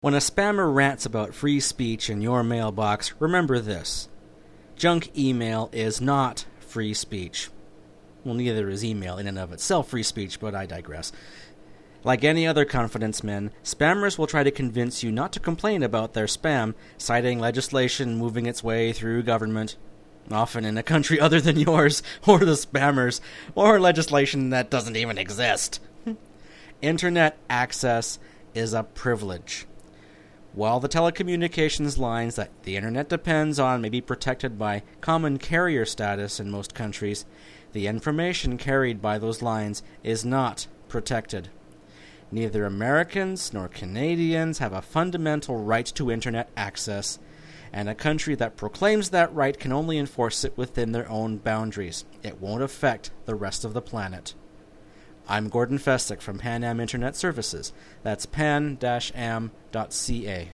When a spammer rants about free speech in your mailbox, remember this. Junk email is not free speech. Well, neither is email in and of itself free speech, but I digress. Like any other confidence men, spammers will try to convince you not to complain about their spam, citing legislation moving its way through government, often in a country other than yours, or the spammers, or legislation that doesn't even exist. Internet access is a privilege. While the telecommunications lines that the internet depends on may be protected by common carrier status in most countries, the information carried by those lines is not protected. Neither Americans nor Canadians have a fundamental right to internet access, and a country that proclaims that right can only enforce it within their own boundaries. It won't affect the rest of the planet. I'm Gordon Festick from Pan Am Internet Services. That's pan-am.ca.